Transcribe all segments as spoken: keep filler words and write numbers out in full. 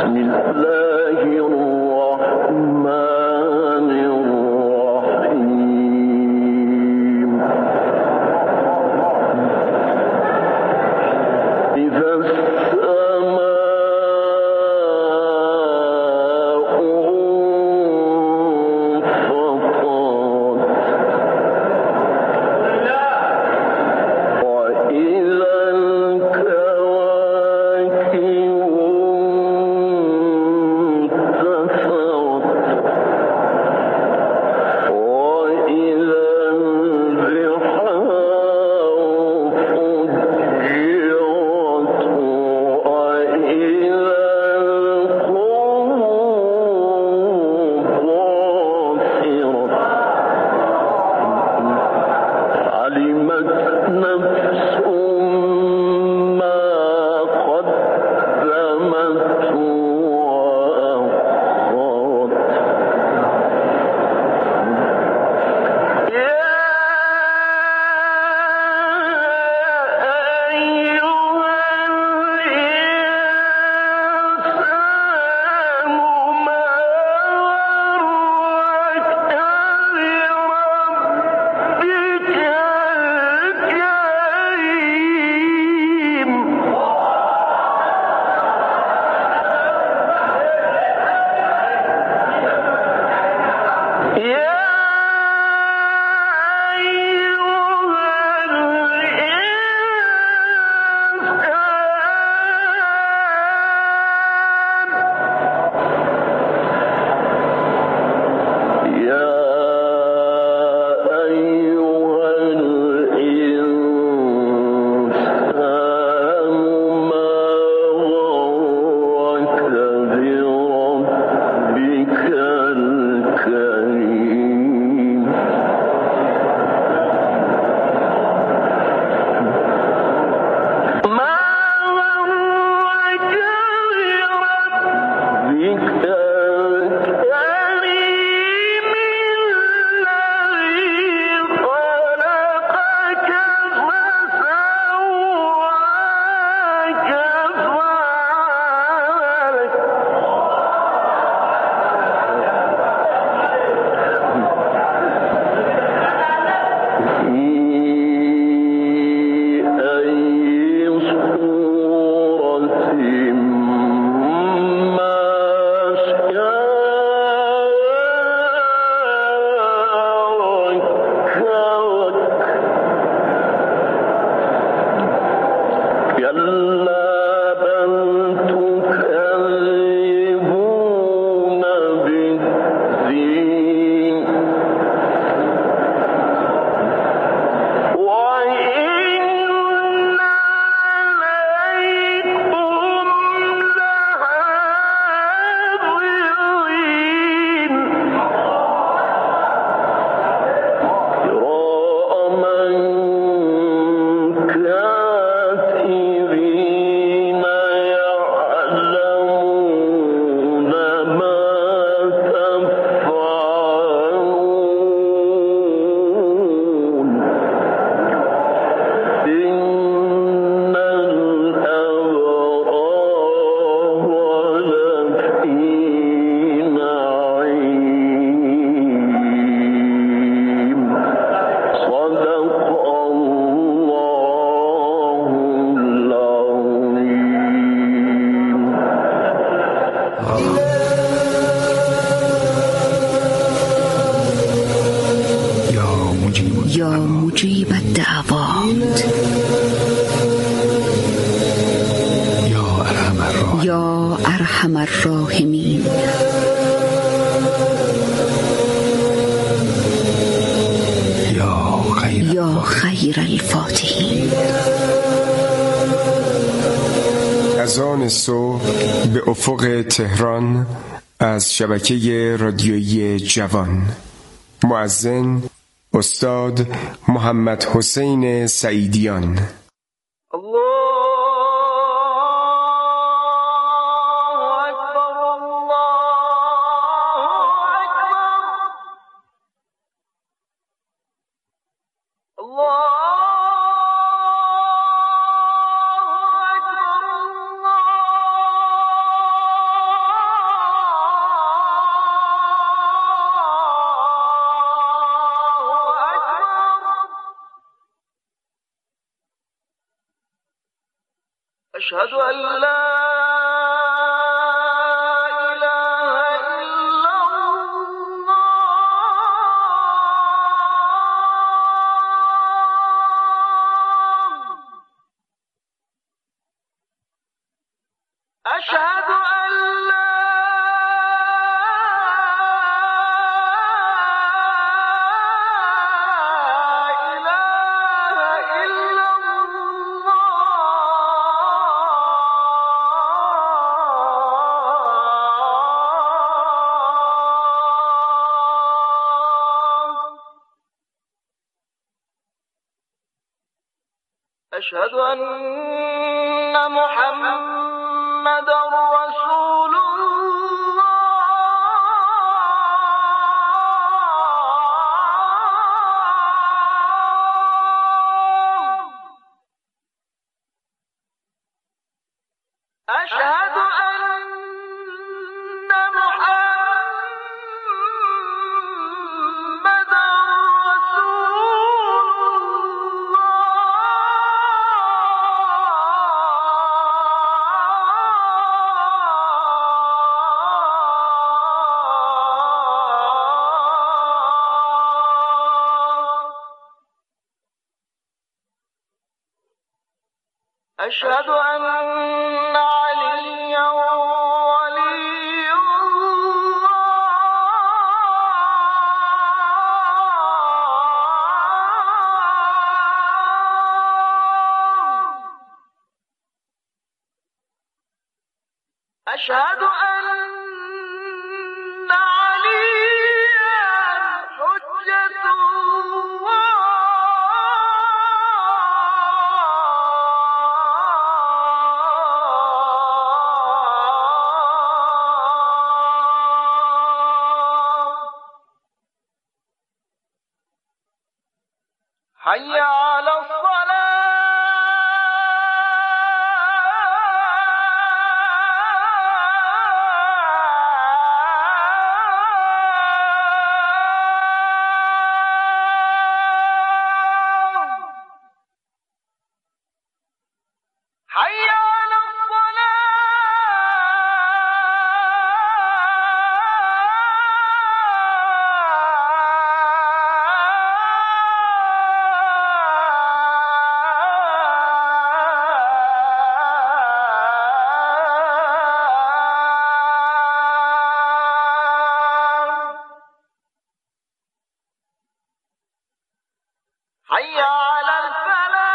ارحم الراحمین. یا خیر یا خیر الفاتحین. از آن صبح به افق تهران از شبکه رادیویی جوان، مؤذن استاد محمد حسین سعیدیان. أشهد أن لا إله إلا الله أشهد أن لا أشهد أن محمدًا رسول الله أشهد أن محمدًا أشهد أن عليا ولي الله أشهد أن عليا حجة الله حي على الصلاة حي على حي على الفلاح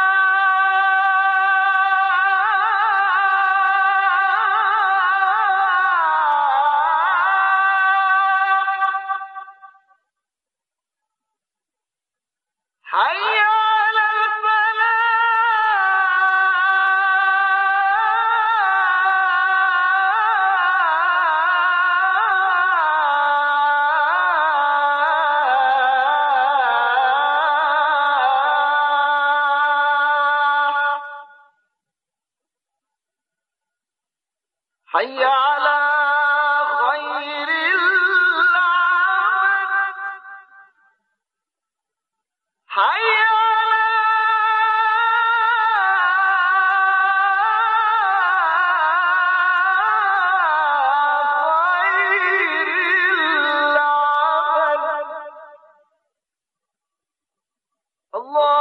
حي على حي على خير العمل حي على خير العمل الله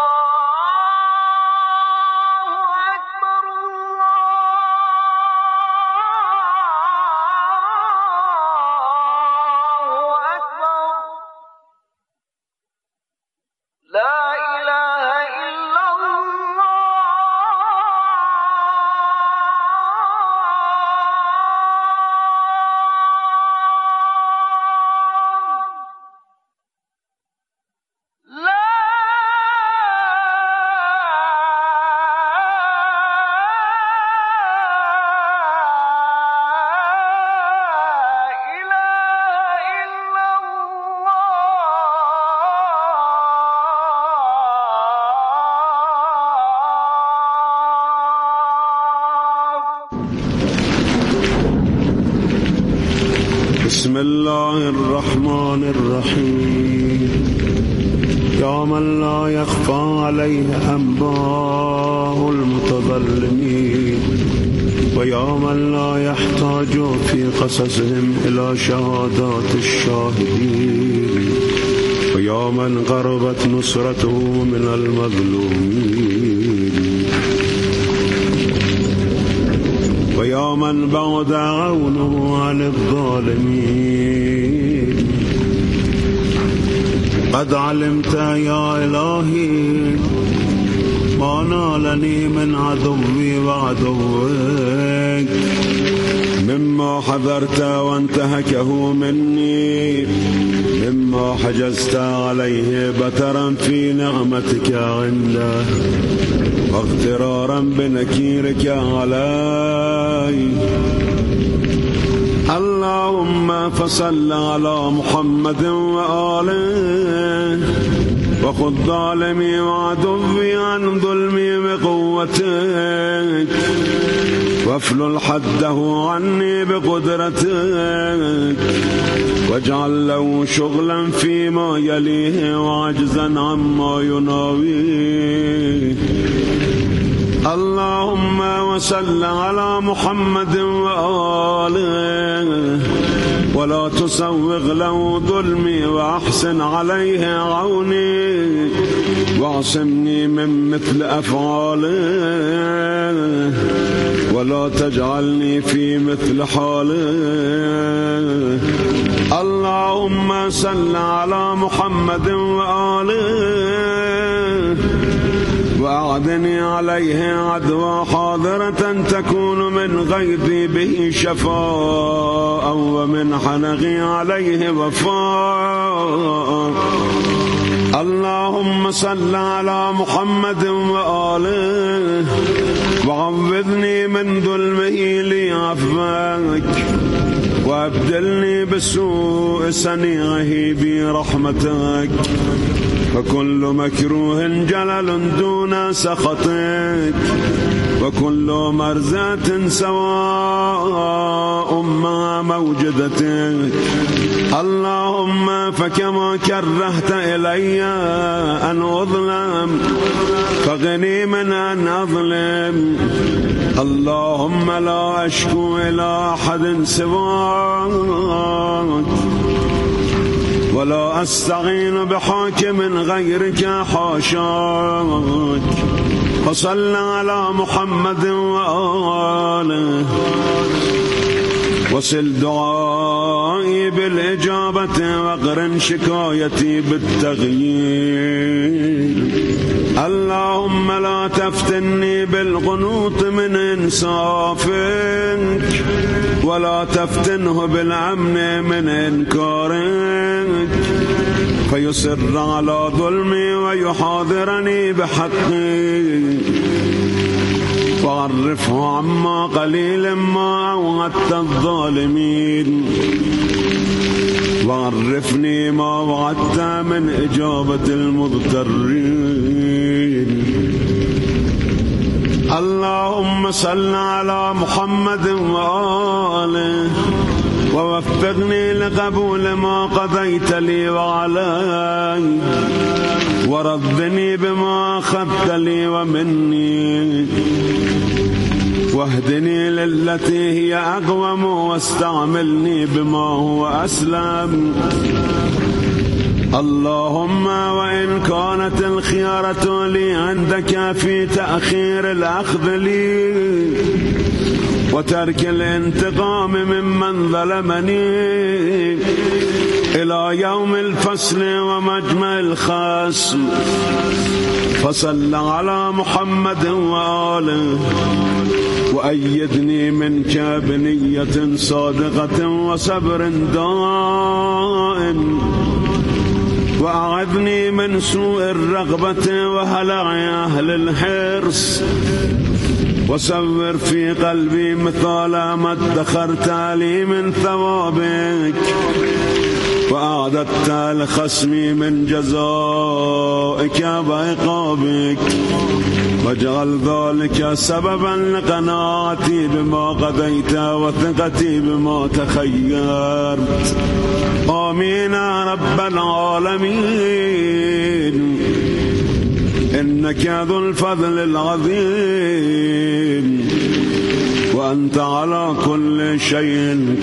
بسم الله الرحمن الرحيم يا من لا يخفى عليه أنباء المتظلمين ويا من لا يحتاج في قصصهم إلى شهادات الشاهدين ويا من قربت نصرته من المظلومين ويا من بعد عونه عن الظالمين قد علمت يا إلهي ما نالني من عدوي وعدوك مما حذرت وانتهكه مني مما حجزت عليه بترا في نعمتك عنده واغترارا بنكيرك علي. اللهم فصل على محمد وآله وخذ ظالمي وعدوي عن ظلمي بقوتك وافلل حده عني بقدرتك واجعل له شغلا فيما يليه وعجزا عما يناويه. اللهم وصل على محمد وآله ولا تسوغ له ظلمي وأحسن عليه عوني واعصمني من مثل أفعاله ولا تجعلني في مثل حاله. اللهم صل على محمد وآله وأعدني عليه عدوى حاضرة تكون من غيظي به شفاء ومن حنقي عليه وفاء. اللهم صل على محمد وآله وعوذني من ظلمه لعفوك وابدلني بسوء صنيعه برحمتك فكل مكروه جلل دون سخطك وكل مرزات سواء مع موجدتك. اللهم فكما كرهت إلي أن أظلم فغني من أن أظلم. اللهم لا أشكو إلى أحد سواك ولا أستعين بحاكم غيرك حاشاك. وصل على محمد وآله وصل دعائي بالإجابة واقرن شكايتي بالتغيير. اللهم لا تفتني بالقنوط من إنصافك ولا تفتنه بالأمن من إنكارك فيصر على ظلمي ويحاضرني بحقي فعرفه عما قليل ما أوعدت الظالمين وعرفني ما وعدت من إجابة المضطرين. اللهم صل على محمد وآله ووفقني لقبول ما قضيت لي وعلي وردني بما أخذت لي ومني واهدني للتي هي أقوم واستعملني بما هو أسلم. اللهم وإن كانت الخيارة لي عندك في تأخير الأخذ لي وترك الانتقام ممن ظلمني إلى يوم الفصل ومجمع الخصم فصل على محمد وآله وأيدني منك بنية صادقة وصبر دائم وأعذني من سوء الرغبة وهلع أهل الحرص وصور في قلبي مثال ما ادخرت لي من ثوابك وأعددت لخصمي من جزائك وعقابك واجعل ذلك سببا لقناعتي بما قضيت وثقتي بما تخيرت. آمين يا رب العالمين. إنك ذو الفضل العظيم وأنت على كل شيء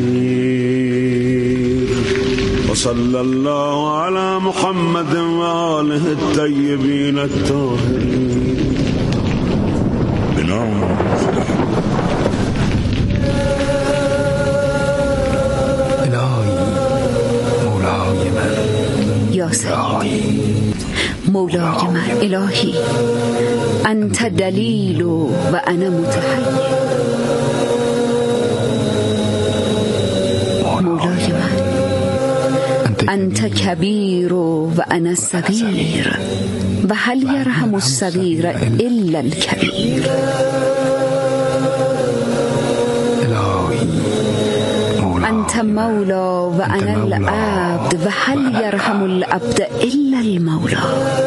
قدير. وصلى الله على محمد وآله الطيبين الطاهرين. بنام خدا. یا سیدی مولای من، الهی انت دلیل و انا متحیر. مولای من انت کبیر و انا صغیر و هل یرحم الصغیر الا الکبیر. انت مولا و انا العبد و هل یرحم العبد الا المولا.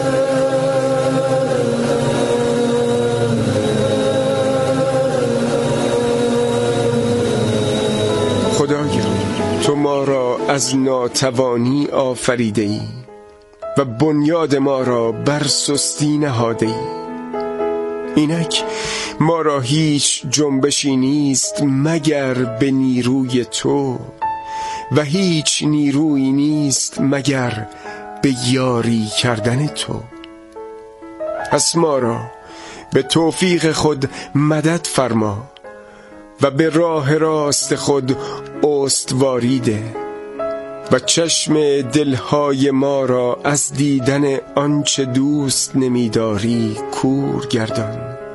خدایا تو ما را از ناتوانی آفریده ای و بنیاد ما را بر سستی نهاده ای. اینک ما را هیچ جنبشی نیست مگر به نیروی تو و هیچ نیرویی نیست مگر به یاری کردن تو. پس ما را به توفیق خود مدد فرما و به راه راست خود استواری ده و چشم دلهای ما را از دیدن آنچه دوست نمیداری کور گردان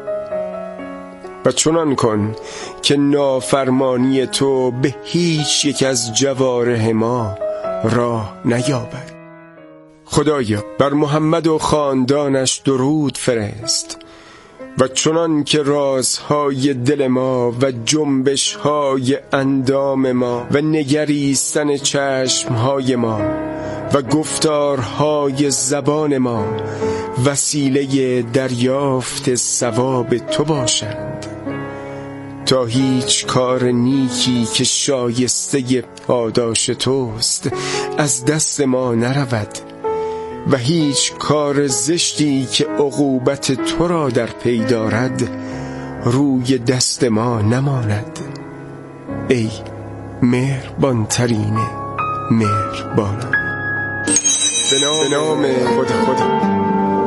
و چنان کن که نافرمانی تو به هیچ یک از جوارح ما راه نیابد. خدایا بر محمد و خاندانش درود فرست و چنان که رازهای دل ما و جنبشهای اندام ما و نگریستن چشمهای ما و گفتارهای زبان ما وسیله دریافت ثواب تو باشند، تا هیچ کار نیکی که شایسته پاداش توست از دست ما نرود و هیچ کار زشتی که عقوبت تو را در پی دارد روی دست ما نماند. ای مهربان ترین مهربانان. به نام خود خدا.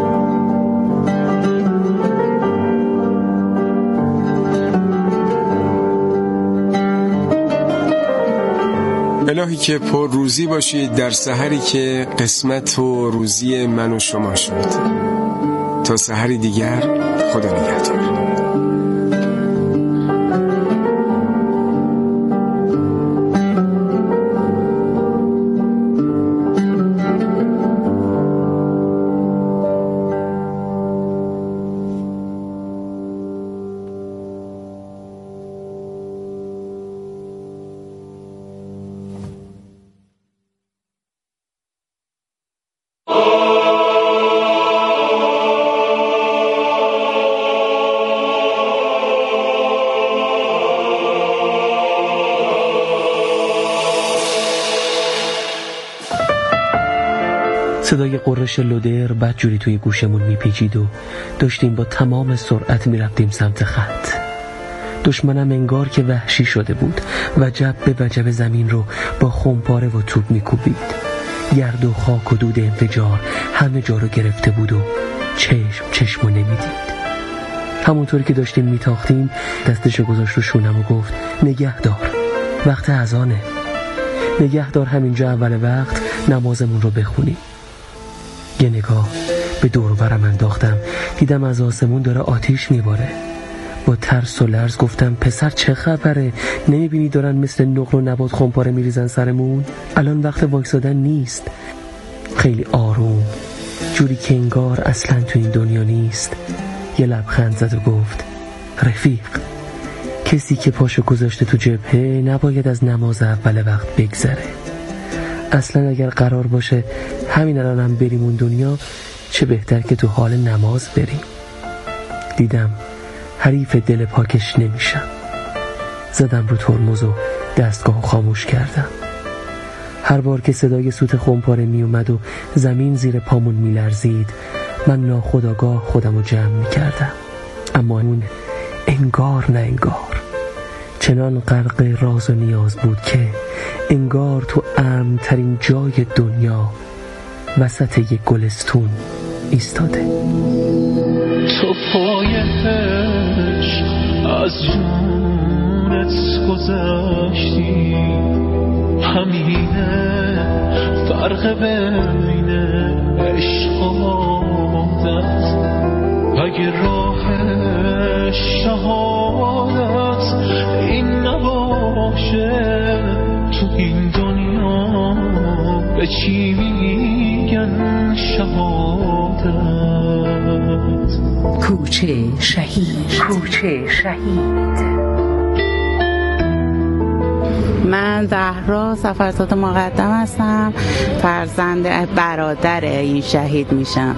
الهی که پر روزی باشید در سحری که قسمت و روزی من و شما شد. تا سحری دیگر، خدا نگهدار. صدای قررش لودر بدجوری توی گوشمون میپیچید و داشتیم با تمام سرعت میرفتیم سمت خط. دشمنم انگار که وحشی شده بود و جب به وجب زمین رو با خمپاره و توپ میکوبید. گرد و خاک و دود انفجار همه جا رو گرفته بود و چشم چشمو نمیدید. همونطور که داشتیم میتاختیم دستشو گذاشت رو شونم و گفت نگهدار، وقت اذانه، نگهدار همینجا اول وقت نمازمون رو بخونیم. یه نگاه به دور و برم انداختم، دیدم از آسمون داره آتیش میباره. با ترس و لرز گفتم پسر چه خبره؟ نمیبینی دارن مثل نقل و نبات خمپاره میریزن سرمون؟ الان وقت وایسادن نیست. خیلی آروم، جوری که انگار اصلا تو این دنیا نیست، یه لبخند زد و گفت رفیق، کسی که پاشو گذاشته تو جبهه نباید از نماز اول وقت بگذره. اصلا اگر قرار باشه همین الان هم بریم اون دنیا، چه بهتر که تو حال نماز بریم. دیدم حریف دل پاکش نمیشم. زدم رو ترمز و دستگاهو خاموش کردم. هر بار که صدای سوت خمپاره می اومد و زمین زیر پامون می لرزید، من ناخودآگاه خودم رو جمع می کردم. اما اون انگار نه انگار چنان غرق راز و نیاز بود که انگار تو امن‌ترین جای دنیا وسط یک گلستون ایستاده. تو پایش از جونت گذشتی، همینه فرق بین عشق و عادت. اگه راه شهادت این نباشه، تو این دنیا به چی میگن شهادت؟ کوچه شهید. کوچه شهید. من زهرا سفرزاده مقدم هستم، فرزند برادر این شهید میشم.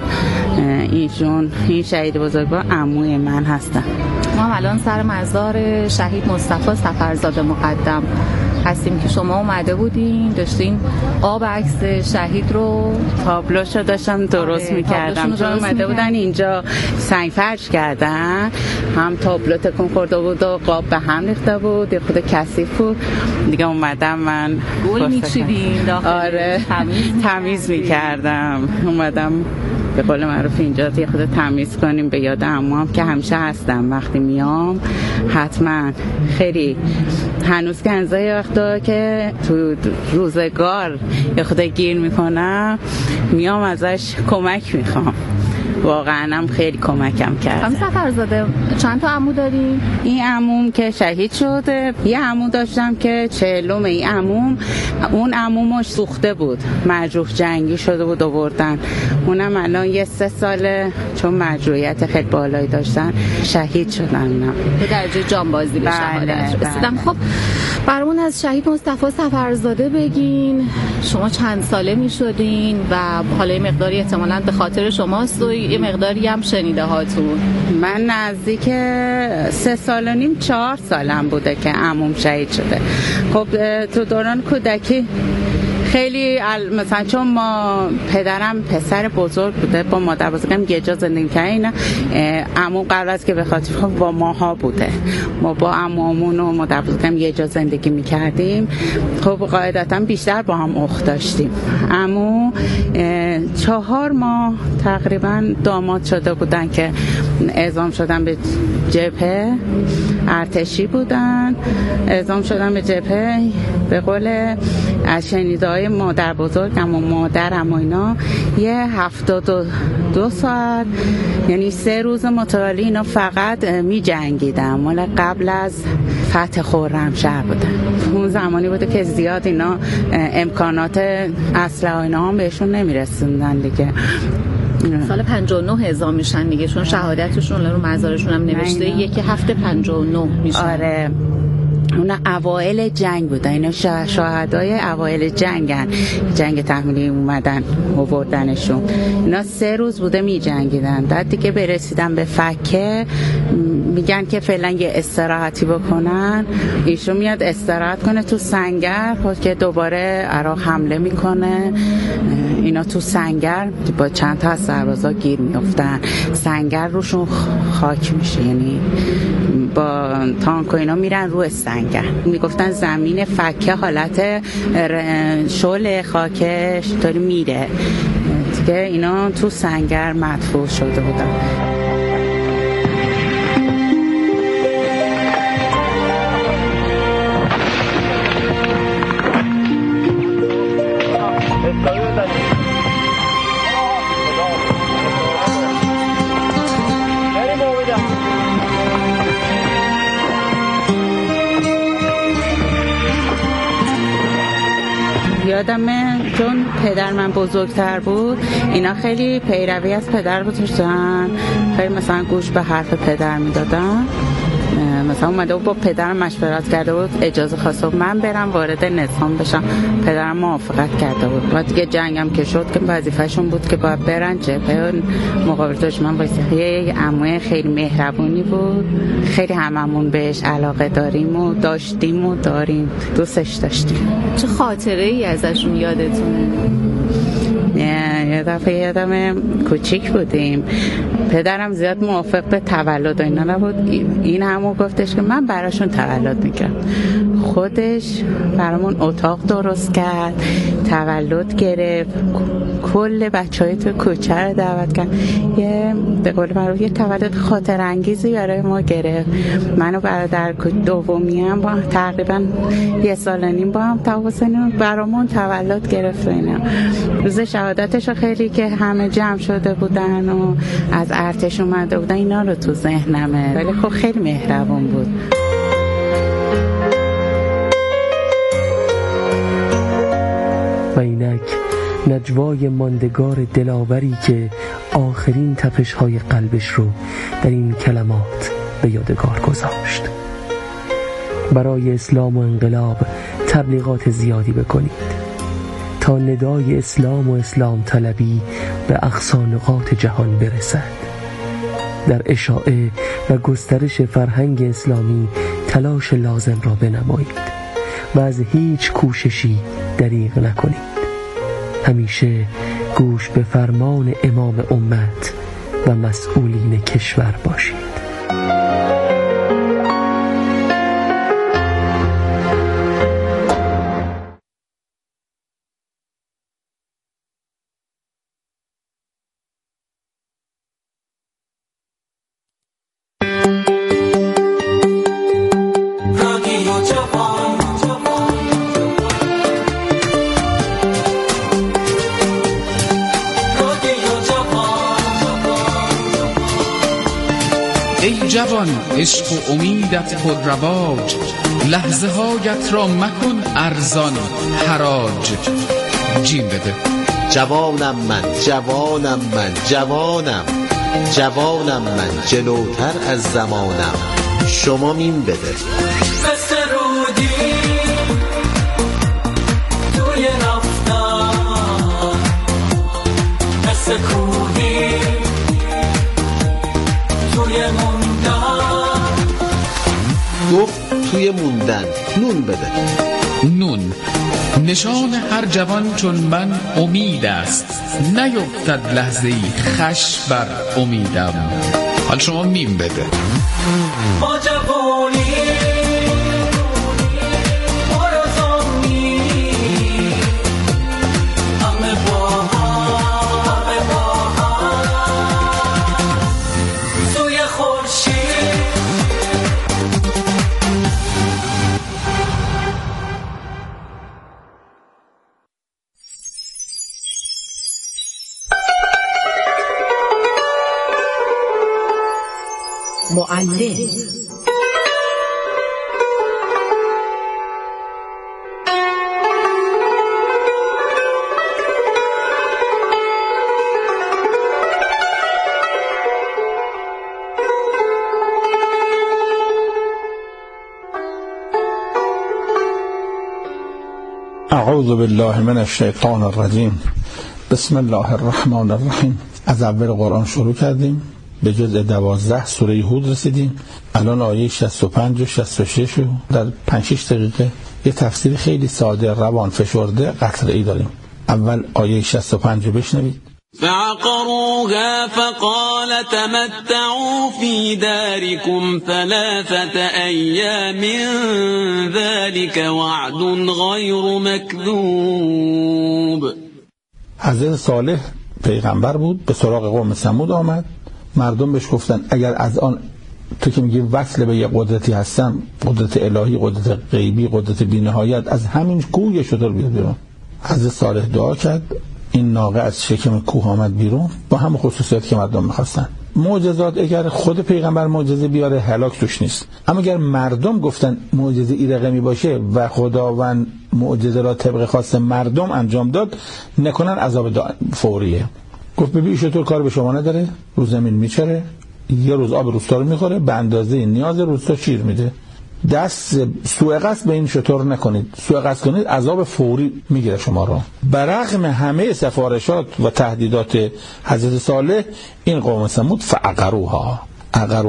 ایشون این شهید بزرگوار عموی من هستن. ما الان سر مزار شهید مصطفی سفرزاده مقدم هستیم که شما اومده بودین داشتین آب عکس شهید رو تابلوشو داشتم درست میکردم، چون اومده بودن اینجا سنگ فرش کردن، هم تابلو تکون خورده بود و قاب به هم ریخته بود، خود کثیف بود دیگه. اومدم من گل میچیدین داخل؟ آره تمیز, تمیز میکردم. اومدم به قول معروف اینجا یه خود تمیز کنیم به یاد عموام که همیشه هستم. وقتی میام حتما خیلی هنوز که انزای وقتا که تو روزگار یه خود گیر میکنم میام ازش کمک میخوام. واقعا هم خیلی کمکم کرد. خانم سفرزاده چند تا عمو داریم؟ این عموم که شهید شده، یه عمو داشتم که چهلم این عموم، اون عمومش سوخته بود، مجروح جنگی شده بود آوردن. اونم الان یه سه ساله چون مجروحیت خیلی بالایی داشتن شهید شدن. به درجه جانبازی به شهادت رسیدن. خب برامون از شهید مصطفی سفرزاده بگین، شما چند ساله می شدین و حالا یه مقداری احتمالاً به خاطر شماست و یه مقداری هم شنیده هاتون؟ من نزدیک سه سال و نیم چهار سالم بوده که عموم شهید شده. خب تو دوران کودکی خیلی مثلا چون ما پدرم پسر بزرگ بوده با مادر بزرگم یه جا زندگی کردن، عمو قبل از که به خاطر خب با ماها بوده، ما با عمومون و مادر بزرگم یه جا زندگی میکردیم. خب قاعدتا بیشتر با هم اخت داشتیم. عمو چهار ماه تقریبا داماد شده بودن که اعزام شدن به جبهه، ارتشی بودن، اعزام شدن به جبهه. به قول از شنیده‌های مادر بزرگم و مادرم و اینا یه هفتاد و دو ساعت یعنی سه روز متوالی اینا فقط می جنگیدن. مال قبل از فتح خرمشهر بوده. اون زمانی بوده که زیاد اینا امکانات اسلحه اینا هم بهشون نمیرسوندن دیگه. سال پنجاه و نه اعزام میشن دیگه، چون شهادتشون رو مزارشون هم نوشته یکی هفته پنجاه و نه میشن. آره اونا اوائل جنگ بودن، اینا شهدای اوائل جنگن، جنگ تحمیلی اومدن آوردنشون. اینا سه روز بوده می جنگیدن. بعد دیگه برسیدن به فکه، میگن که فعلا یه استراحتی بکنن. ایشون میاد استراحت کنه تو سنگر، خود که دوباره عراق حمله میکنه. اینا تو سنگر با چند تا از سربازا گیر میافتن، سنگر روشون خاک میشه، یعنی با تانک و اینا میرن رو سنگر. میگفتن زمین فکه حالت شل خاکش طوری میره دیگه. اینا تو سنگر مدفون شده بودن. یادمه چون پدر من بزرگتر بود، اینا خیلی پیروی از پدر بود داشتن، خیلی مثلا گوش به حرف پدر میدادن. مثلا اومده بود با پدرم مشورت کرده بود، اجازه خواسته بود من برم وارد نظام بشم، پدرم موافقت کرده بود. و دیگه جنگم که شد که وظیفه‌شون بود که باید برن جبهه مقابل دشمن وایسن. یه عموی خیلی مهربونی بود، خیلی هممون بهش علاقه داریم و داشتیم و داریم، دوستش داشتیم. چه خاطره ای ازشون یادتونه؟ یه دفعه یادم کوچیک بودیم، پدرم زیاد موافق به تولد و اینا نبود، این همو گفتش که من براشون تولد میگیرم. خودش برامون اتاق درست کرد، تولد گرفت، کل بچهای تو کوچه رو دعوت کرد، یه به قول معروف یه تولد خاطر انگیزی برای ما گرفت. من و برادر دومیم با تقریبا یه سال و نیم با هم تفاوتیم، برامون تولد گرفت و اینا. روز شهادتش خیلی که همه جمع شده بودن و از ارتش اومده بودن، اینا رو تو ذهنمه، ولی خب خیلی مهربون بود. و اینک نجوای ماندگار دلاوری که آخرین تپش‌های قلبش رو در این کلمات به یادگار گذاشت. برای اسلام و انقلاب تبلیغات زیادی بکنید تا ندای اسلام و اسلام طلبی به اقصی نقاط جهان برسد. در اشاعه و گسترش فرهنگ اسلامی تلاش لازم را بنمایید و از هیچ کوششی دریغ نکنید. همیشه گوش به فرمان امام امت و مسئولین کشور باشید. ای جوان عشق و امیدت پر رواج، لحظه هایت را مکن ارزان حراج. جیم بده. جوانم من، جوانم من، جوانم، جوانم من، جلوتر از زمانم. شما میم بده. دست رودی توی رفتن، دست کوهی توی موندن. گفت توی موندن. نون بده. نون نشان هر جوان چون من امید است، نیفتد لحظه ای خش بر امیدم. حال شما میم بده. با جوانی برزانی همه با هم، همه با هم سوی خورشید. معلم اعوذ بالله من الشیطان الرجیم. بسم الله الرحمن الرحیم. از اول قرآن شروع کردیم، به جزء دوازده سوره هود رسیدیم. الان آیه شصت و پنج و شصت و شش رو در پنج شش دقیقه یه تفسیر خیلی ساده، روان فشرده، قطعه‌ای داریم. اول آیه شصت و پنج رو بشنوید. فعقروها فقال تمتعوا في داركم ثلاثة أيام ذلك وعد غير مكذوب. حضرت صالح پیغمبر بود، به سراغ قوم ثمود آمد. مردم بهش گفتن اگر از آن تو که میگی وصل به یه قدرتی هستم، قدرت الهی، قدرت غیبی، قدرت بی‌نهایت، از همین کوه یه شتر بیاد بیرون. حضرت صالح دعا کرد، این ناقه از شکم کوه آمد بیرون با هم خصوصیات که مردم میخواستن. معجزات اگر خود پیغمبر معجزه بیاره هلاک توش نیست، اما اگر مردم گفتن معجزه ای رقمی باشه و خداوند معجزه را طبق خواست مردم انجام داد، نکنن عذاب فوریه. گفت ببین شطور کار به شما نداره، رو زمین میچره، یه روز آب روستا رو میخوره، به اندازه نیاز روستا شیر میده. دست سوء قصد به این شطور نکنید، سوء قصد کنید عذاب فوری میگیره شما رو. برغم همه سفارشات و تهدیدات حضرت صالح، این قوم ثمود فعقروها، عقرو